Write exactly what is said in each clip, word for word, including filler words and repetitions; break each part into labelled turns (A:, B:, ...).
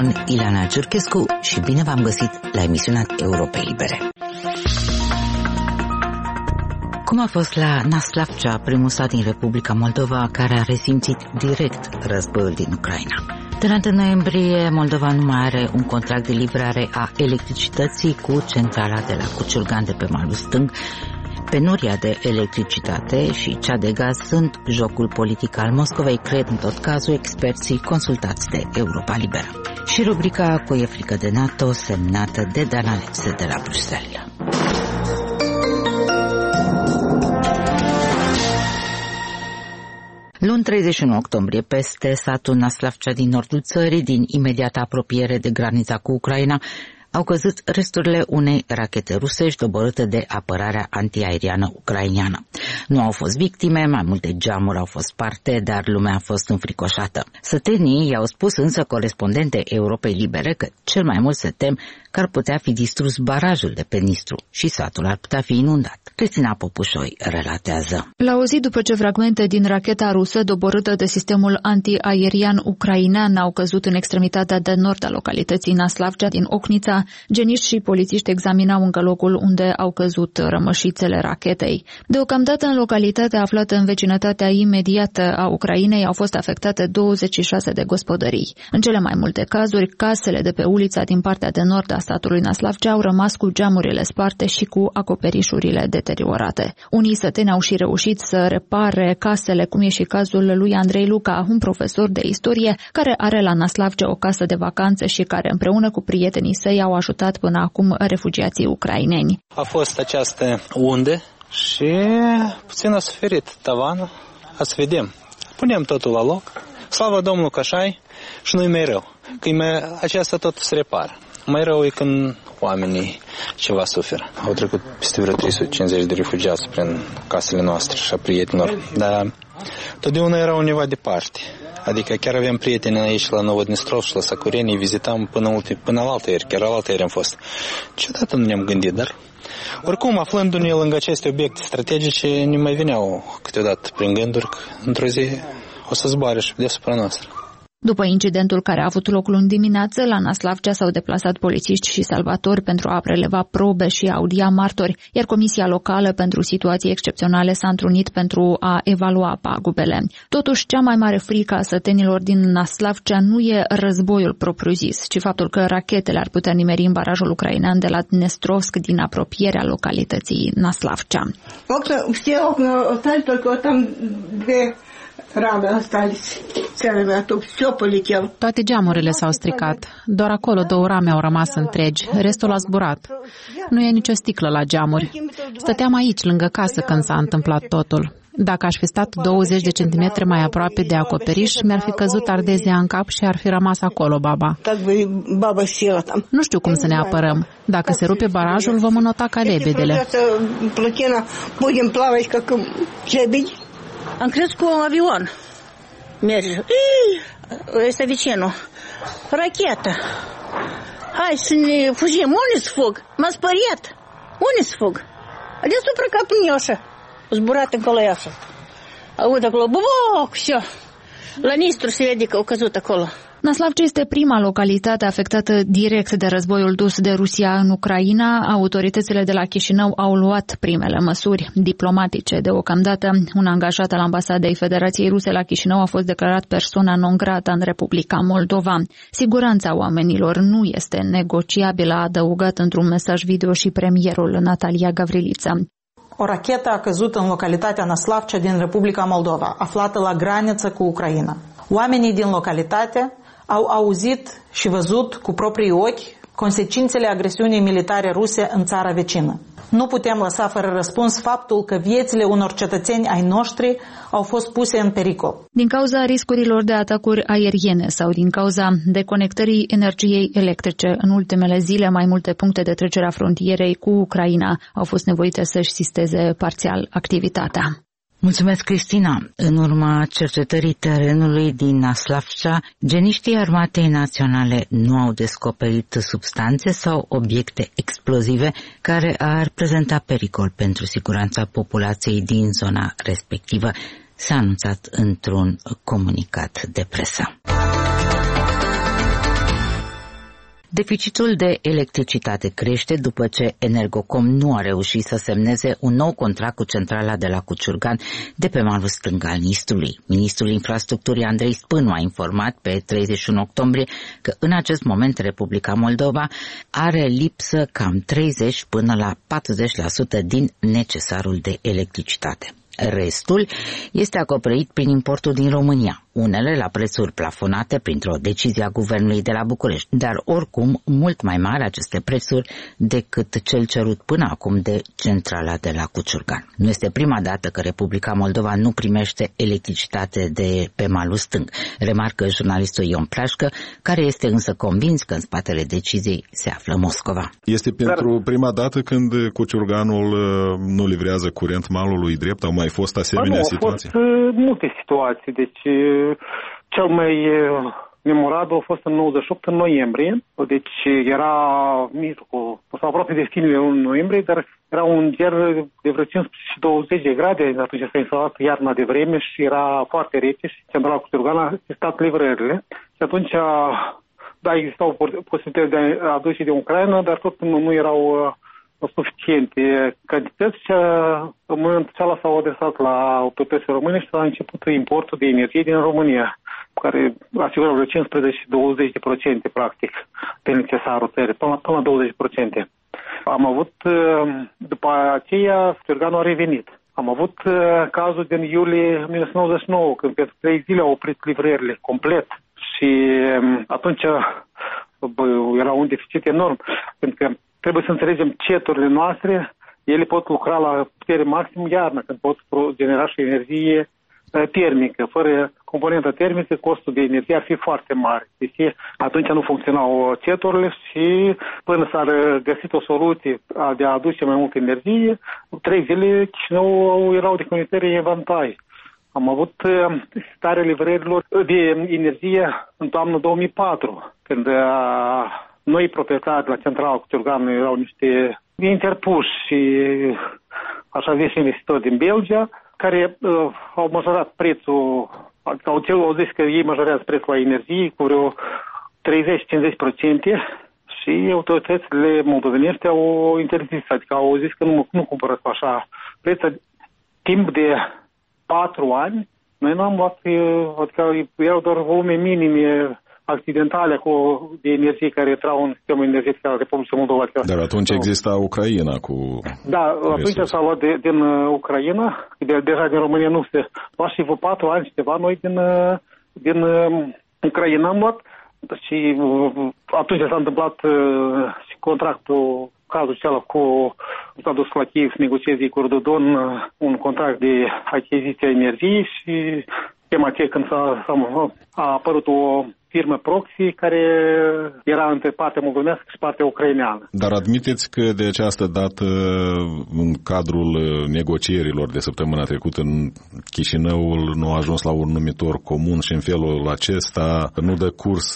A: microfon Ileana Ciurchescu și bine v-am găsit la emisiunea Europei Libere. Cum a fost la Năslavca, primul sat din Republica Moldova care a resimțit direct războiul din Ucraina? De la întâi noiembrie, Moldova nu mai are un contract de livrare a electricității cu centrala de la Cuciulgan de pe malul stâng. Penuria de electricitate și cea de gaz sunt jocul politic al Moscovei, cred în tot cazul experții consultați de Europa Liberă. Și rubrica Cu e frică de NATO, semnată de Dan Alexe de la Bruxelles. Luni treizeci și unu octombrie, peste satul Năslavca din nordul țării, din imediată apropiere de granița cu Ucraina, au căzut resturile unei rachete rusești doborâte de apărarea antiaeriană ucraineană. Nu au fost victime, mai multe geamuri au fost sparte, dar lumea a fost înfricoșată. Sătenii i-au spus însă corespondente Europei Libere că cel mai mult se tem că ar putea fi distrus barajul de pe Nistru și satul ar putea fi inundat. Cristina Popușoi relatează.
B: La o zi după ce fragmente din racheta rusă doborâtă de sistemul antiaerian ucrainean au căzut în extremitatea de nord a localității Năslavca din Ochnița, geniști și polițiști examinau încă locul unde au căzut rămășițele rachetei. Deocamdată în localitatea aflată în vecinătatea imediată a Ucrainei au fost afectate douăzeci și șase de gospodării. În cele mai multe cazuri, casele de pe ulița din partea de nord a statului Năslavca au rămas cu geamurile sparte și cu acoperișurile deteriorate. Unii săteni au și reușit să repare casele, cum e și cazul lui Andrei Luca, un profesor de istorie care are la Năslavca o casă de vacanțe și care împreună cu prietenii săi au ajutat până acum refugiații ucraineni.
C: A fost această unde și puțin a suferit tavanul. Azi vedem. Punem totul la loc. Slavă Domnului că așa-i și nu-i mai rău. Că mai, aceasta tot se repară. Mai rău e când oamenii ceva suferă. Au trecut peste vreo trei sute cincizeci de refugiați prin casele noastre și a prietenilor. Dar totdeauna erau undeva departe. Adică chiar avem prieteni aici la Novodnistrov și la Sacureni, vizitam până, ulti, până la altă ieri, chiar la altă ieri am fost. Ciudată nu ne-am gândit, dar oricum, aflându-ne lângă aceste obiecte strategice, ne mai veneau câteodată prin gânduri că într-o zi o să zboare și deasupra noastră.
B: După incidentul care a avut loc luni dimineață, la Năslavca s-au deplasat polițiști și salvatori pentru a preleva probe și a audia martori, iar Comisia Locală pentru Situații Excepționale s-a întrunit pentru a evalua pagubele. Totuși, cea mai mare frică a sătenilor din Năslavca nu e războiul propriu-zis, ci faptul că rachetele ar putea nimeri în barajul ucrainean de la Dnestrovsk din apropierea localității Năslavca.
D: Все окна остались, только там две рамы остались целыми, а то все полетело.
E: Toate geamurile s-au stricat. Doar acolo două rame au rămas întregi. Restul a zburat. Nu e nicio sticlă la geamuri. Stăteam aici, lângă casă, când s-a întâmplat totul. Dacă aș fi stat douăzeci de centimetri mai aproape de acoperiș, mi-ar fi căzut ardezia în cap și ar fi rămas acolo baba. Nu știu cum să ne apărăm. Dacă se rupe barajul, vom înota ca lebedele.
F: Am crezut cu un avion merge. Este vecinul. Rachetă. Hai să ne fugim. Unde-s fug? M-a spăriat. Unde-s fug? Deasupra capul meu așa. Zburat încolo așa. Aud acolo, buboc, все. La Nistru se vede că au căzut acolo.
B: Năslavca este prima localitate afectată direct de războiul dus de Rusia în Ucraina. Autoritățile de la Chișinău au luat primele măsuri diplomatice. Deocamdată, un angajat al Ambasadei Federației Ruse la Chișinău a fost declarat persona non grata în Republica Moldova. Siguranța oamenilor nu este negociabilă, a adăugat într-un mesaj video și premierul Natalia Gavrilița.
G: O rachetă a căzut în localitatea Năslavca din Republica Moldova, aflată la graniță cu Ucraina. Oamenii din localitate au auzit și văzut cu proprii ochi consecințele agresiunii militare ruse în țara vecină. Nu putem lăsa fără răspuns faptul că viețile unor cetățeni ai noștri au fost puse în pericol.
B: Din cauza riscurilor de atacuri aeriene sau din cauza deconectării energiei electrice, în ultimele zile mai multe puncte de trecere a frontierei cu Ucraina au fost nevoite să-și sisteze parțial activitatea.
A: Mulțumesc, Cristina. În urma cercetării terenului din Năslavca, geniștii Armatei Naționale nu au descoperit substanțe sau obiecte explozive care ar prezenta pericol pentru siguranța populației din zona respectivă, s-a anunțat într-un comunicat de presă. Deficitul de electricitate crește după ce Energocom nu a reușit să semneze un nou contract cu centrala de la Cuciurgan de pe malul stâng al Nistrului. Ministrul Infrastructurii Andrei Spânu a informat pe treizeci și unu octombrie că în acest moment Republica Moldova are lipsă cam treizeci până la patruzeci la sută din necesarul de electricitate. Restul este acoperit prin importul din România, unele la prețuri plafonate printr-o decizie a Guvernului de la București, dar oricum mult mai mari aceste prețuri decât cel cerut până acum de centrala de la Cuciurgan. Nu este prima dată că Republica Moldova nu primește electricitate de pe malul stâng, remarcă jurnalistul Ion Plașcă, care este însă convins că în spatele deciziei se află Moscova.
H: Este pentru dar... prima dată când Cuciurganul nu livrează curent malului drept? Au mai fost asemenea
I: nu,
H: situații?
I: Au fost uh, multe situații, deci cel mai memorabil a fost în nouăzeci și opt, în noiembrie, deci era mijlocul, sau aproape de finele în noiembrie, dar era un ger de vreo cincisprezece și douăzeci de grade, atunci s-a instalat iarna de vreme și era foarte rece și centrala Cuciurgan a testat livrările și atunci, da, existau posibilități de a aduce de Ucraina, dar tot nu, nu erau suficiente cantități și în momentul acela s-au adresat la autoritățile române și s-a început importul de energie din România, care asigură vreo cincisprezece și douăzeci de procente practic de necesarul țării, până, până la douăzeci de procente. Am avut, după aceea, Cuciurganul a revenit. Am avut cazul din iulie o mie nouă sute nouăzeci și nouă, când pentru trei zile au oprit livrările complet și atunci bă, era un deficit enorm, pentru că trebuie să înțelegem ceturile noastre, ele pot lucra la putere maxim iarnă, când pot genera și energie termică. Fără componenta termică, costul de energie ar fi foarte mare. Deci atunci nu funcționau ceturile și până s-a găsit o soluție de a aduce mai multă energie, trei zile Chișinău erau de comunitări evantai. Am avut starea livrărilor de energie în toamnă două mii patru, când noi proprietari la centrala Cuciurgan erau niște interpuși și așa zis investitori din Belgia, care uh, au majorat prețul, adică au, au zis că ei majorează prețul la energie cu vreo treizeci-cincizeci la sută și autoritățile moldovenești au interzis, adică au zis că nu, nu cumpără cu așa preț. Timp de patru ani, noi nu am luat, adică erau doar volume minime accidentale cu, de energie care intrau în sistemul energetic al Republicii Moldova.
H: Dar atunci exista Ucraina cu...
I: Da, atunci s-a luat de, din Ucraina, de, deja din România nu se lua și vreo patru ani ceva, noi din, din Ucraina am luat și atunci s-a întâmplat și contractul, cazul acela cu, s-a dus la Kiev să negocieze cu Dodon un contract de achiziție a energiei și tema aceea când s-a, a apărut o firmă proxy care era între partea moldovenească și partea ucraineană.
H: Dar admiteți că de această dată, în cadrul negocierilor de săptămâna trecută, în Chișinăul nu a ajuns la un numitor comun și în felul acesta nu dă curs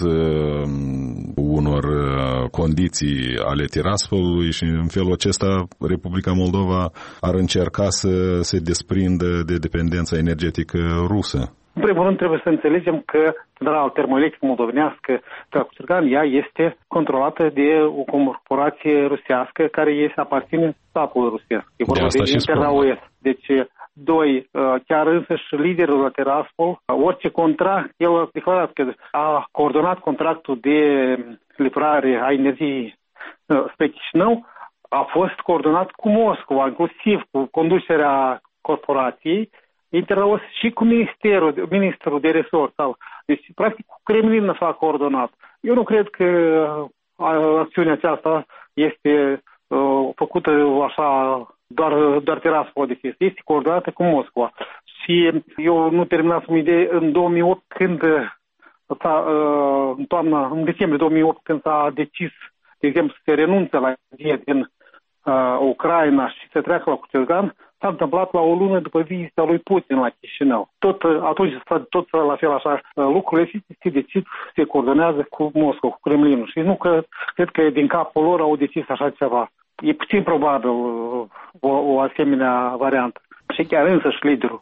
H: unor condiții ale Tiraspolului și în felul acesta Republica Moldova ar încerca să se desprindă de dependența energetică rusă.
I: În primul rând trebuie să înțelegem că centrala termoelectrică moldovenească de la Cuciurgan, ea este controlată de o corporație rusească care este aparține statului rusesc. E vorba de, de Interraoes. Deci, doi, chiar însăși liderul la Tiraspol, orice contract, el a declarat că a coordonat contractul de livrare a energiei spre Chișinău, a fost coordonat cu Moscova, inclusiv cu conducerea corporației, Interraos și cu ministerul, ministrul de resort. Deci, practic, cu Kremlin s-a coordonat. Eu nu cred că acțiunea aceasta este uh, făcută așa, doar, doar Tiraspol de chestie. Este coordonată cu Moscova. Și eu nu terminasem idee în două mii opt, când s-a, uh, în toamna, în decembrie două mii opt, când s-a decis, de exemplu, să se renunțe la energie din uh, Ucraina și să treacă la Cuciurgan, s-a întâmplat la o lună după vizita lui Putin la Chișinău. Tot atunci, tot la fel așa, lucrurile se decid, se coordonează cu Moscova, cu Kremlinul. Și nu că, cred că din capul lor au decis așa ceva. E puțin probabil o, o asemenea variantă. Și chiar însăși liderul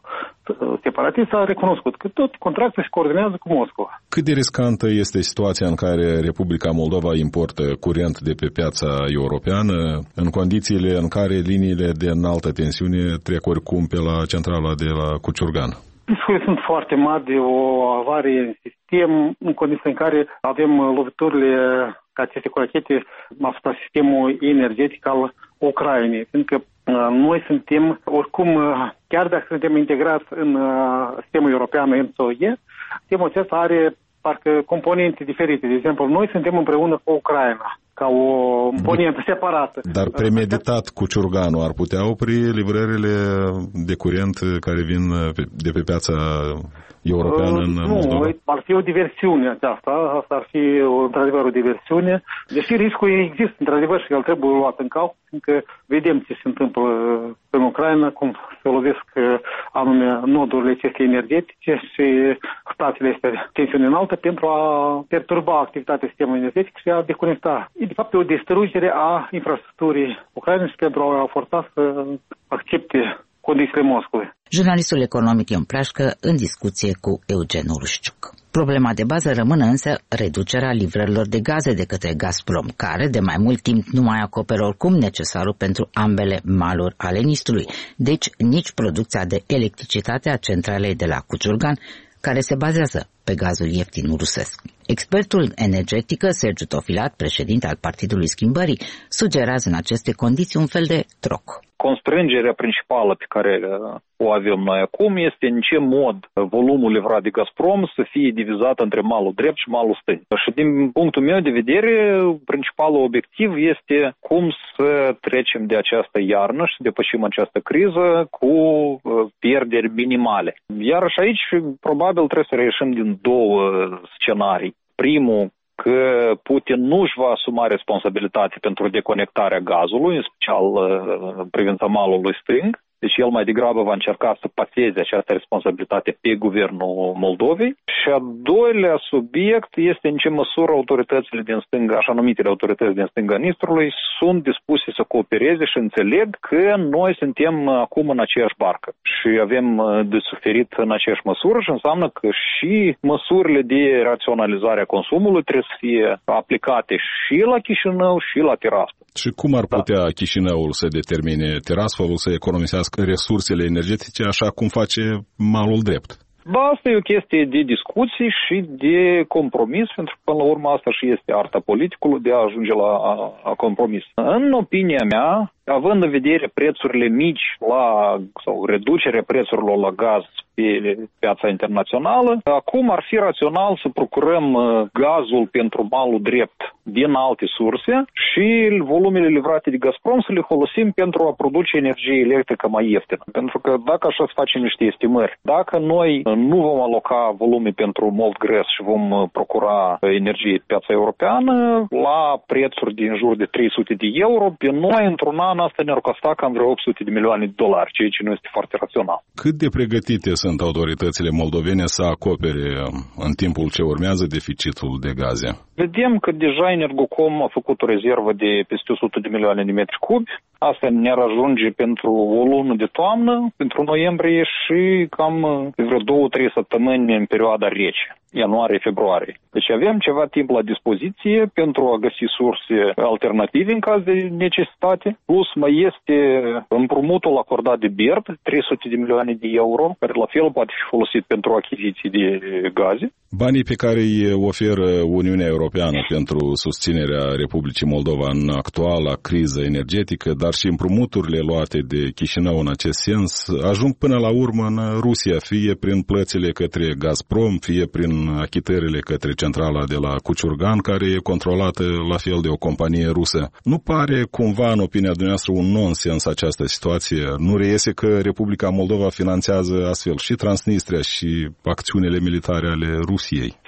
I: separatist a recunoscut că tot contractul se coordonează cu Moscova.
H: Cât de riscantă este situația în care Republica Moldova importă curent de pe piața europeană în condițiile în care liniile de înaltă tensiune trec oricum pe la centrala de la Cuciurgan?
I: Riscurile sunt foarte mari de o avarie în sistem, în condiții în care avem loviturile ca aceste cu rachete asupra sistemului energetic al Ucrainei, pentru că noi suntem, oricum, chiar dacă suntem integrați în sistemul european M S O E, sistemul acesta are parcă componente diferite. De exemplu, noi suntem împreună cu Ucraina, ca o componentă separată.
H: Dar premeditat Cuciurganul ar putea opri livrările de curent care vin de pe piața europeană în Moldova?
I: Nu, ar fi o diversiune aceasta, asta ar fi într-adevăr o diversiune, deși riscul există într-adevăr și el trebuie luat în calcul, fiindcă vedem ce se întâmplă în Ucraina, cum se lovesc anume nodurile acestea energetice și statele este tensiune înaltă pentru a perturba activitatea sistemului energetic și a deconecta. E de fapt o distrugere a infrastructurii Ucrainei și pentru a forța să accepte condițiile Moscovei.
A: Jurnalistul economic Ion Prașcă în discuție cu Eugen Urușciuc. Problema de bază rămâne însă reducerea livrărilor de gaze de către Gazprom, care de mai mult timp nu mai acoperă oricum necesarul pentru ambele maluri ale Nistrului, deci nici producția de electricitate a centralei de la Cuciurgan, care se bazează pe gazul ieftin rusesc. Expertul energetică Sergiu Tofilat, președinte al Partidului Schimbării, sugerează în aceste condiții un fel de troc.
J: Constrângerea principală pe care o avem noi acum este în ce mod volumul livrat de Gazprom să fie divizat între malul drept și malul stâng. Și din punctul meu de vedere, principalul obiectiv este cum să trecem de această iarnă și să depășim această criză cu pierderi minimale. Iar și aici probabil trebuie să reieșim din două scenarii. Primul, că Putin nu își va asuma responsabilitate pentru deconectarea gazului, în special în privința malului stâng. Deci el mai degrabă va încerca să paseze această responsabilitate pe guvernul Moldovei. Și a doilea subiect este în ce măsură autoritățile din stânga, așa numitele autorități din stânga Nistrului, sunt dispuse să coopereze și înțeleg că noi suntem acum în aceeași barcă și avem de suferit în aceeași măsură și înseamnă că și măsurile de raționalizare a consumului trebuie să fie aplicate și la Chișinău și la Tiraspol.
H: Și cum ar putea da. Chișinăul să determine Tiraspolul să economisească resursele energetice așa cum face malul drept?
J: Da, asta e o chestie de discuții și de compromis, pentru că până la urmă asta și este arta politicului de a ajunge la a, a compromis. În opinia mea, având în vedere prețurile mici la, sau reducerea prețurilor la gaz pe piața internațională, acum ar fi rațional să procurăm gazul pentru malul drept din alte surse și volumele livrate de Gazprom să le folosim pentru a produce energie electrică mai ieftină. Pentru că dacă așa se face niște estimări, dacă noi nu vom aloca volume pentru mult gres și vom procura energie pe piața europeană la prețuri din jur de trei sute de euro, pe noi într-un an asta ne-ar costa cam vreo opt sute de milioane de dolari, ceea ce nu este foarte rațional.
H: Cât de pregătite sunt autoritățile moldovene să acopere în timpul ce urmează deficitul de gaze?
J: Vedem că deja Energocom a făcut o rezervă de peste o sută de milioane de metri cubi. Asta ne-ar ajunge pentru o lună de toamnă, pentru noiembrie și cam vreo două-trei săptămâni în perioada rece, ianuarie-februarie. Deci avem ceva timp la dispoziție pentru a găsi surse alternative în caz de necesitate. Plus mai este împrumutul acordat de B E R D, trei sute de milioane de euro, care la fel poate fi folosit pentru achiziții de gaze.
H: Banii pe care îi oferă Uniunea Europeană pentru susținerea Republicii Moldova în actuala criză energetică, dar și împrumuturile luate de Chișinău în acest sens, ajung până la urmă în Rusia, fie prin plățile către Gazprom, fie prin achitările către centrala de la Cuciurgan, care e controlată la fel de o companie rusă. Nu pare cumva, în opinia dumneavoastră, un nonsens această situație? Nu reiese că Republica Moldova finanțează astfel și Transnistria și acțiunile militare ale Rusiei?
J: Faptul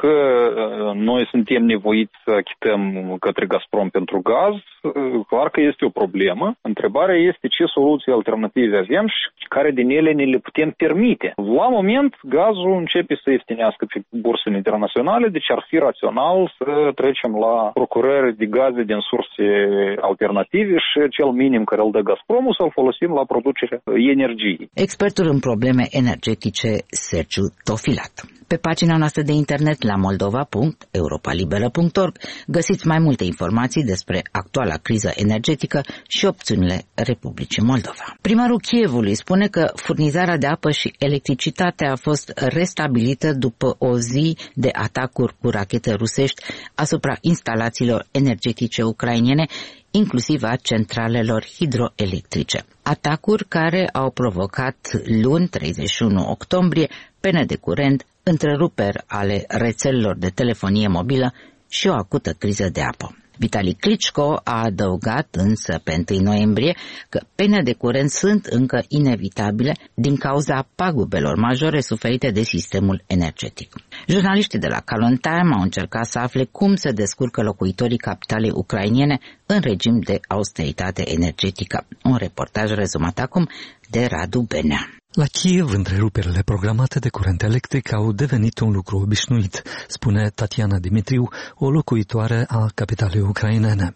J: că noi suntem nevoiți să achităm către Gazprom pentru gaz, clar că este o problemă. Întrebarea este ce soluții alternative avem și care din ele ne le putem permite. La moment, gazul începe să ieftinească pe bursele internaționale, deci ar fi rațional să trecem la procurări de gaze din surse alternative și cel minim care îl dă Gazpromul să-l folosim la producerea energiei.
A: Expertul în probleme energetice Sergiu Tofilat. Pe pagina noastră de internet la moldova punct europa liberă punct org găsiți mai multe informații despre actuala criză energetică și opțiunile Republicii Moldova. Primarul Kievului spune că furnizarea de apă și electricitate a fost restabilită după o zi de atacuri cu rachete rusești asupra instalațiilor energetice ucrainene, inclusiv a centralelor hidroelectrice. Atacuri care au provocat luni, treizeci și unu octombrie, pene de curent, întreruperi ale rețelelor de telefonie mobilă și o acută criză de apă. Vitali Klitschko a adăugat însă pe întâi noiembrie că pene de curent sunt încă inevitabile din cauza pagubelor majore suferite de sistemul energetic. Jurnaliștii de la Kalon Time au încercat să afle cum se descurcă locuitorii capitalei ucrainene în regim de austeritate energetică. Un reportaj rezumat acum de Radu Benea.
K: La Kiev, întreruperile programate de curent electric au devenit un lucru obișnuit, spune Tatiana Dimitriu, o locuitoare a capitalei ucrainene.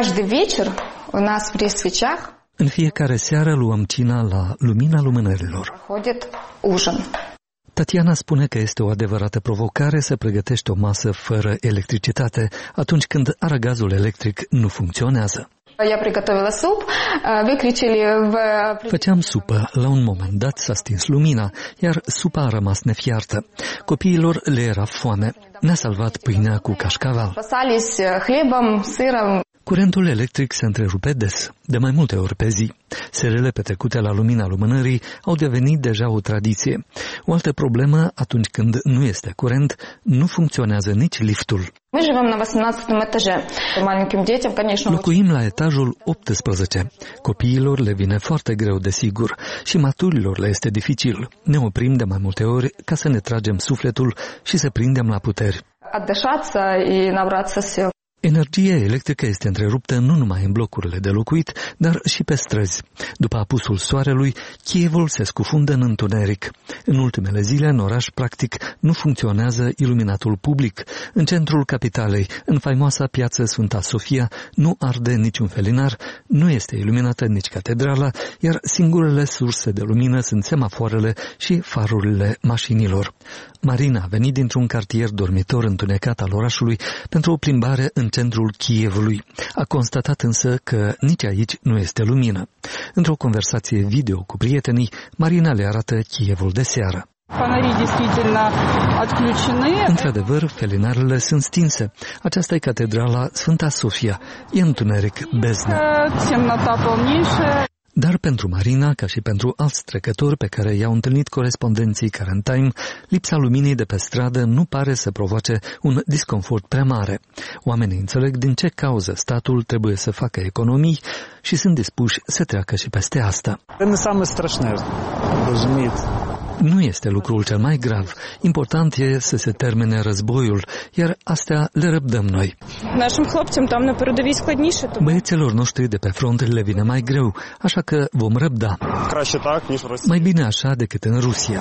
K: În fiecare seară luăm cina la lumina lumânărilor. Tatiana spune că este o adevărată provocare să pregătești o masă fără electricitate atunci când aragazul electric nu funcționează. Făceam supă, la un moment dat s-a stins lumina, iar supa a rămas nefiartă. Copiilor le era foame. Ne-a salvat pâinea cu cașcaval. Curentul electric se întrerupe des, de mai multe ori pe zi. Serele petrecute la lumina lumânării au devenit deja o tradiție. O altă problemă, atunci când nu este curent, nu funcționează nici liftul. Locuim la etajul optsprezece. Copiilor le vine foarte greu, desigur, și maturilor le este dificil. Ne oprim de mai multe ori ca să ne tragem sufletul și să prindem la puteri. Energia electrică este întreruptă nu numai în blocurile de locuit, dar și pe străzi. După apusul soarelui, Kievul se scufundă în întuneric. În ultimele zile, în oraș, practic, nu funcționează iluminatul public. În centrul capitalei, în faimoasa piață Sfânta Sofia, nu arde niciun felinar, nu este iluminată nici catedrala, iar singurele surse de lumină sunt semafoarele și farurile mașinilor. Marina a venit dintr-un cartier dormitor întunecat al orașului pentru o plimbare în centrul Kievului. A constatat însă că nici aici nu este lumină. Într-o conversație video cu prietenii, Marina le arată Kievul de seară. Într-adevăr, felinarele sunt stinse. Aceasta e catedrala Sfânta Sofia. E întuneric beznă. Dar pentru Marina, ca și pentru alți trecători pe care i-au întâlnit corespondenții Current Time, lipsa luminii de pe stradă nu pare să provoace un disconfort prea mare. Oamenii înțeleg din ce cauză statul trebuie să facă economii și sunt dispuși să treacă și peste asta. Nu este lucrul cel mai grav. Important e să se termine războiul, iar astea le răbdăm noi. Băieților noștri de pe front le vine mai greu, așa că vom răbda. Mai bine așa decât în Rusia.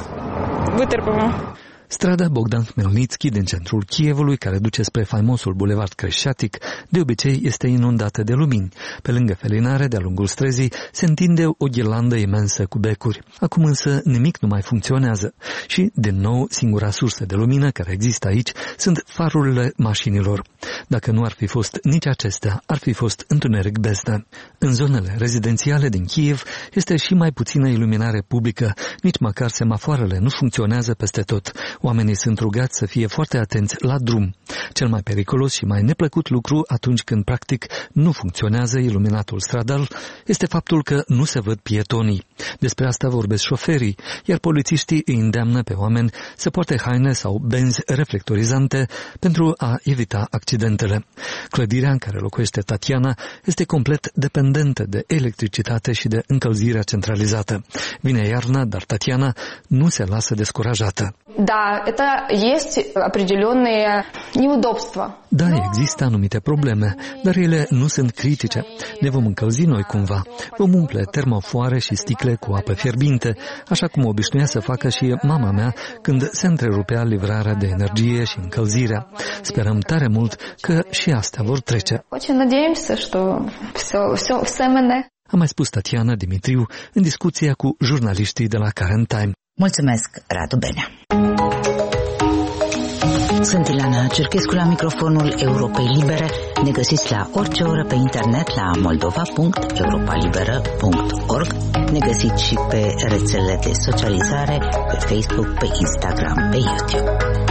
K: Strada Bogdan Khmelnytsky din centrul Kievului, care duce spre faimosul bulevard Creșatic, de obicei este inundată de lumini. Pe lângă felinare, de-a lungul străzii, se întinde o ghirlandă imensă cu becuri. Acum însă nimic nu mai funcționează. Și, din nou, singura sursă de lumină care există aici sunt farurile mașinilor. Dacă nu ar fi fost nici acestea, ar fi fost întuneric beznă. În zonele rezidențiale din Kiev este și mai puțină iluminare publică, nici măcar semafoarele nu funcționează peste tot. Oamenii sunt rugați să fie foarte atenți la drum. Cel mai periculos și mai neplăcut lucru atunci când practic nu funcționează iluminatul stradal este faptul că nu se văd pietonii. Despre asta vorbesc șoferii, iar polițiștii îi îndeamnă pe oameni să poarte haine sau benzi reflectorizante pentru a evita accidentele. Clădirea în care locuiește Tatiana este complet dependentă de electricitate și de încălzirea centralizată. Vine iarna, dar Tatiana nu se lasă descurajată.
L: Da, Да, это есть определенные неудобства.
K: Da, există anumite probleme, dar ele nu sunt critice. Ne vom încălzi noi cumva. Vom umple termofoare și sticle cu apă fierbinte, așa cum obișnuia să facă și mama mea când se întrerupea livrarea de energie și încălzirea. Sperăm tare mult că și astea vor trece.
L: Очень надеемся, что все, все, все мене.
K: A mai spus Tatiana Dimitriu în discuția cu jurnaliștii de la Current Time.
A: Mulțumesc, Radu Benea. Sunt Ilana Cerchescu la microfonul Europei Libere. Ne găsiți la orice oră pe internet la moldova punct europa liberă punct org. Ne găsiți și pe rețelele de socializare, pe Facebook, pe Instagram, pe YouTube.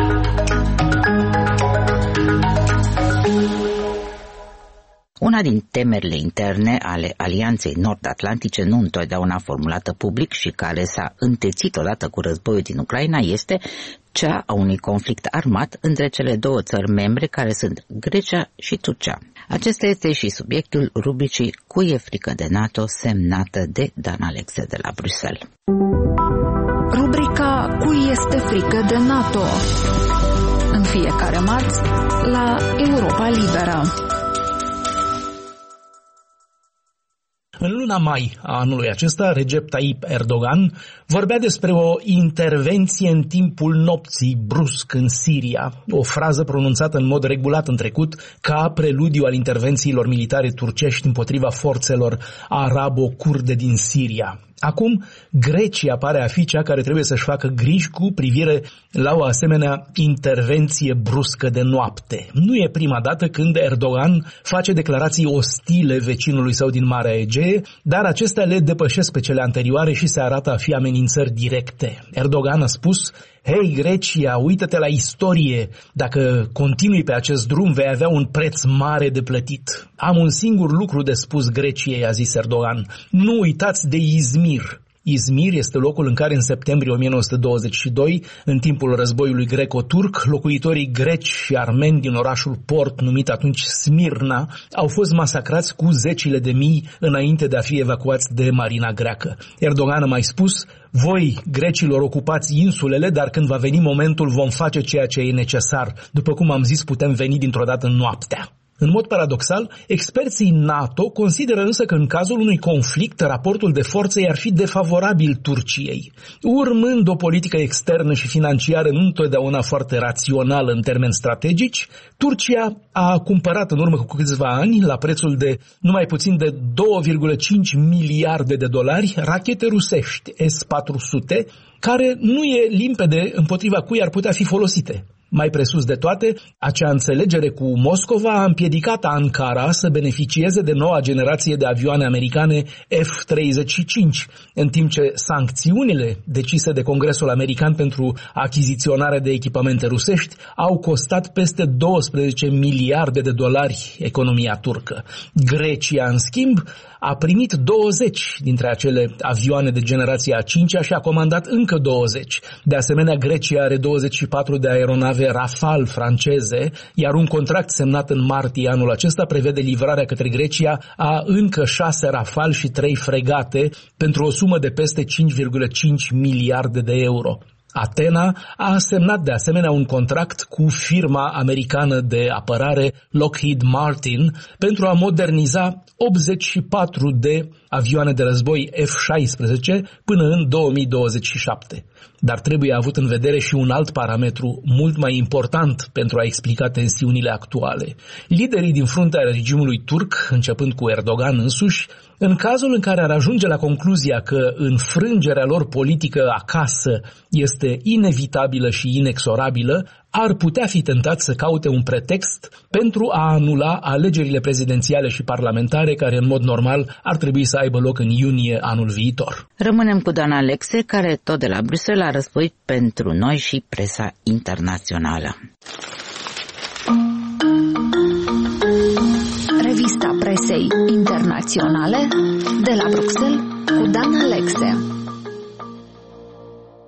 A: Una din temerile interne ale Alianței Nord-Atlantice, nu întotdeauna formulată public și care s-a întețit odată cu războiul din Ucraina, este cea a unui conflict armat între cele două țări membre, care sunt Grecia și Turcia. Acesta este și subiectul rubricii Cui e frică de NATO, semnată de Dan Alexe de la Bruxelles.
B: Rubrica Cui este frică de NATO, în fiecare marți la Europa Liberă.
M: În luna mai a anului acesta, Recep Tayyip Erdogan vorbea despre o intervenție în timpul nopții brusc în Siria, o frază pronunțată în mod regulat în trecut ca preludiu al intervențiilor militare turcești împotriva forțelor arabo-kurde din Siria. Acum, Grecia pare a fi cea care trebuie să-și facă griji cu privire la o asemenea intervenție bruscă de noapte. Nu e prima dată când Erdogan face declarații ostile vecinului său din Marea Egee, dar acestea le depășesc pe cele anterioare și se arată a fi amenințări directe. Erdogan a spus: hei, Grecia, uită-te la istorie, dacă continui pe acest drum vei avea un preț mare de plătit. Am un singur lucru de spus Greciei, a zis Erdogan: nu uitați de Izmir. Izmir este locul în care în septembrie o mie nouă sute douăzeci și doi, în timpul războiului greco-turc, locuitorii greci și armeni din orașul port, numit atunci Smirna, au fost masacrați cu zecile de mii înainte de a fi evacuați de marina greacă. Erdogan a mai spus: voi, grecilor, ocupați insulele, dar când va veni momentul vom face ceea ce e necesar. După cum am zis, putem veni dintr-o dată noaptea. În mod paradoxal, experții NATO consideră însă că în cazul unui conflict, raportul de forțe i-ar fi defavorabil Turciei. Urmând o politică externă și financiară nu întotdeauna foarte rațională în termeni strategici, Turcia a cumpărat în urmă cu câțiva ani, la prețul de numai puțin de două virgulă cinci miliarde de dolari, rachete rusești S patru sute, care nu e limpede împotriva cui ar putea fi folosite. Mai presus de toate, acea înțelegere cu Moscova a împiedicat Ankara să beneficieze de noua generație de avioane americane F treizeci și cinci, în timp ce sancțiunile decise de Congresul American pentru achiziționarea de echipamente rusești au costat peste douăsprezece miliarde de dolari economia turcă. Grecia, în schimb, a primit douăzeci dintre acele avioane de generația a cincea și a comandat încă douăzeci. De asemenea, Grecia are douăzeci și patru de aeronave Rafale franceze, iar un contract semnat în martie anul acesta prevede livrarea către Grecia a încă șase Rafale și trei fregate pentru o sumă de peste cinci virgulă cinci miliarde de euro. Atena a semnat de asemenea un contract cu firma americană de apărare Lockheed Martin pentru a moderniza optzeci și patru de avioane de război F șaisprezece până în două mii douăzeci și șapte. Dar trebuie avut în vedere și un alt parametru mult mai important pentru a explica tensiunile actuale. Liderii din fruntea regimului turc, începând cu Erdogan însuși, în cazul în care ar ajunge la concluzia că înfrângerea lor politică acasă este inevitabilă și inexorabilă, ar putea fi tentat să caute un pretext pentru a anula alegerile prezidențiale și parlamentare care în mod normal ar trebui să aibă loc în iunie anul viitor.
A: Rămânem cu Dan Alexe, care tot de la Bruxelles a răspundit pentru noi și presa internațională.
B: Revista presei internaționale de la Bruxelles cu Dan Alexe.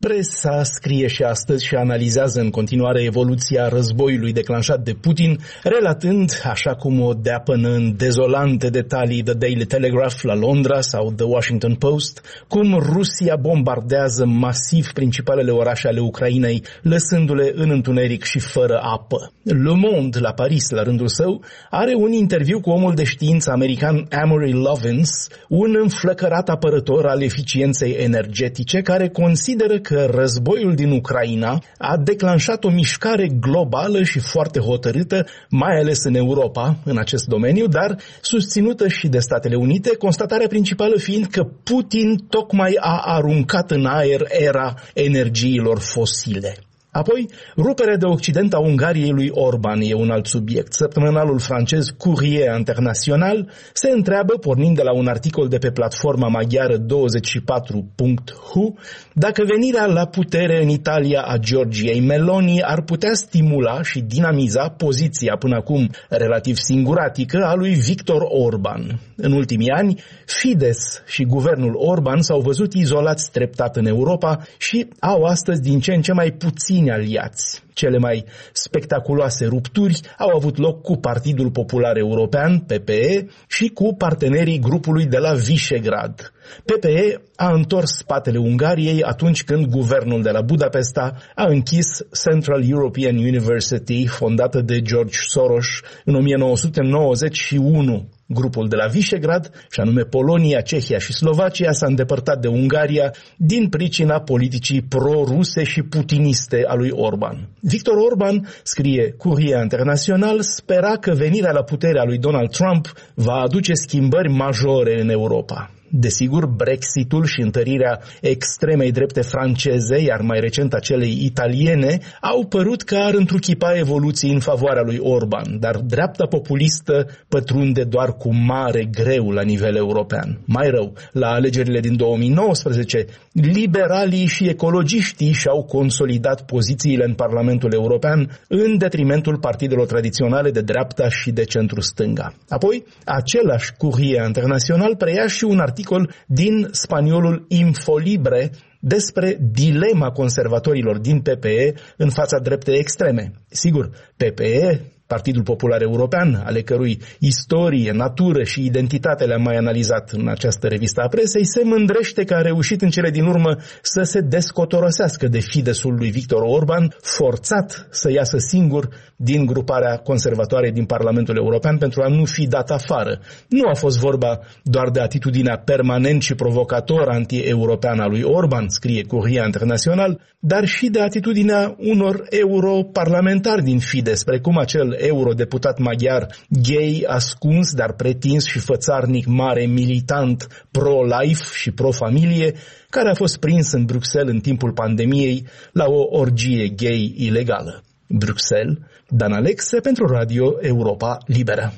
M: Presa scrie și astăzi și analizează în continuare evoluția războiului declanșat de Putin, relatând, așa cum o dea până în dezolante detalii The Daily Telegraph la Londra sau The Washington Post, cum Rusia bombardează masiv principalele orașe ale Ucrainei, lăsându-le în întuneric și fără apă. Le Monde, la Paris, la rândul său, are un interviu cu omul de știință american Amory Lovins, un înflăcărat apărător al eficienței energetice, care consideră că că războiul din Ucraina a declanșat o mișcare globală și foarte hotărâtă, mai ales în Europa, în acest domeniu, dar susținută și de Statele Unite, constatarea principală fiind că Putin tocmai a aruncat în aer era energiilor fosile. Apoi, ruperea de Occident a Ungariei lui Orban e un alt subiect. Săptămânalul francez Courrier International se întreabă, pornind de la un articol de pe platforma maghiară douăzeci și patru punct h u, dacă venirea la putere în Italia a Giorgiei Meloni ar putea stimula și dinamiza poziția până acum relativ singuratică a lui Viktor Orban. În ultimii ani, Fidesz și guvernul Orban s-au văzut izolați treptat în Europa și au astăzi din ce în ce mai puțini aliați. Cele mai spectaculoase rupturi au avut loc cu Partidul Popular European, P P E, și cu partenerii grupului de la Visegrad. P P E a întors spatele Ungariei atunci când guvernul de la Budapesta a închis Central European University, fondată de George Soros în o mie nouă sute nouăzeci și unu. Grupul de la Visegrad, și anume Polonia, Cehia și Slovacia, s-a îndepărtat de Ungaria din pricina politicii pro-ruse și putiniste a lui Orban. Viktor Orban, scrie Courrier International, spera că venirea la putere a lui Donald Trump va aduce schimbări majore în Europa. Desigur, Brexitul și întărirea extremei drepte franceze, iar mai recent a celei italiene, au părut că ar întruchipa evoluții în favoarea lui Orban, dar dreapta populistă pătrunde doar cu mare greu la nivel european. Mai rău, la alegerile din două mii nouăsprezece, liberalii și ecologiștii și-au consolidat pozițiile în Parlamentul European în detrimentul partidelor tradiționale de dreapta și de centru-stânga. Apoi, același Courrier International preia și un articol din spaniolul Infolibre despre dilema conservatorilor din P P E în fața dreptei extreme. Sigur, P P E, Partidul Popular European, ale cărui istorie, natură și identitate le-am mai analizat în această revistă a presei, se mândrește că a reușit în cele din urmă să se descotorosească de Fideszul lui Viktor Orban, forțat să iasă singur din gruparea conservatoare din Parlamentul European pentru a nu fi dat afară. Nu a fost vorba doar de atitudinea permanent și provocator anti-europeană a lui Orban, scrie Courrier International, dar și de atitudinea unor europarlamentari din Fidesz, precum acel eurodeputat maghiar gay, ascuns, dar pretins și fățarnic mare militant pro-life și pro-familie, care a fost prins în Bruxelles în timpul pandemiei la o orgie gay ilegală. Bruxelles, Dan Alexe pentru Radio Europa Liberă.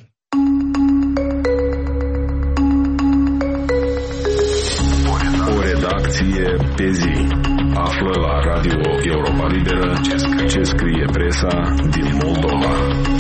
H: O redacție pe zi. Află la Radio Europa Liberă ce scrie presa din Moldova.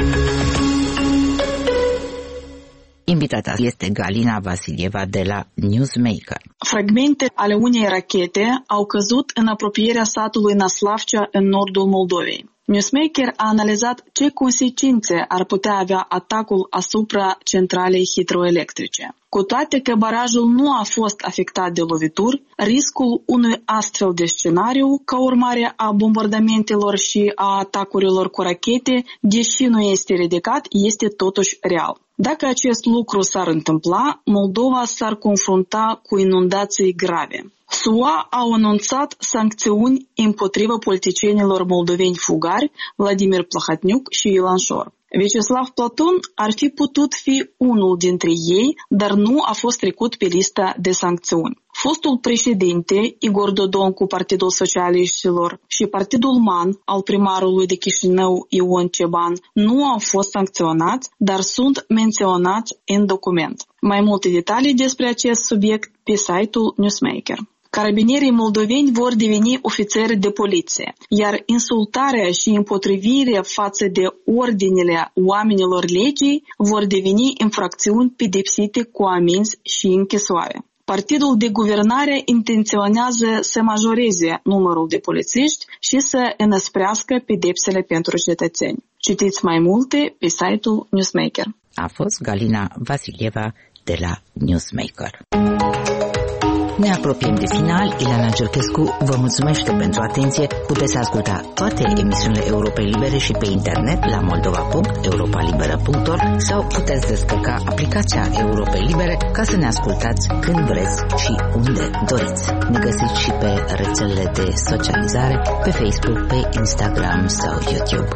A: Invitata este Galina Vasilieva de la Newsmaker.
N: Fragmente ale unei rachete au căzut în apropierea satului Naslavcea în nordul Moldovei. Newsmaker a analizat ce consecințe ar putea avea atacul asupra centralei hidroelectrice. Cu toate că barajul nu a fost afectat de lovituri, riscul unui astfel de scenariu, ca urmare a bombardamentelor și a atacurilor cu rachete, deși nu este ridicat, este totuși real. Dacă acest lucru s-ar întâmpla, Moldova s-ar confrunta cu inundații grave. S U A au anunțat sancțiuni împotriva politicienilor moldoveni fugari Vladimir Plahotniuc și Ilan Șor. Vyacheslav Platon ar fi putut fi unul dintre ei, dar nu a fost trecut pe lista de sancțiuni. Fostul președinte Igor Dodon cu Partidul Socialiștilor și Partidul MAN al primarului de Chișinău Ion Ceban nu au fost sancționați, dar sunt menționați în document. Mai multe detalii despre acest subiect pe site-ul Newsmaker. Carabinierii moldoveni vor deveni ofițeri de poliție, iar insultarea și împotrivirea față de ordinele oamenilor legii vor deveni infracțiuni pedepsite cu amenzi și închisoare. Partidul de guvernare intenționează să majoreze numărul de polițiști și să înăsprească pedepsele pentru cetățeni. Citiți mai multe pe site-ul Newsmaker.
A: A fost Galina Vasilieva de la Newsmaker. Ne apropiem de final. Ileana Giurchescu vă mulțumește pentru atenție. Puteți asculta toate emisiunile Europei Libere și pe internet la moldova punct europa liberă punct org sau puteți descărca aplicația Europei Libere ca să ne ascultați când vreți și unde doriți. Ne găsiți și pe rețelele de socializare, pe Facebook, pe Instagram sau YouTube.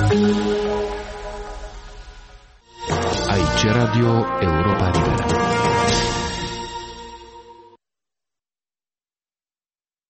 O: Aici Radio Europa Liberă.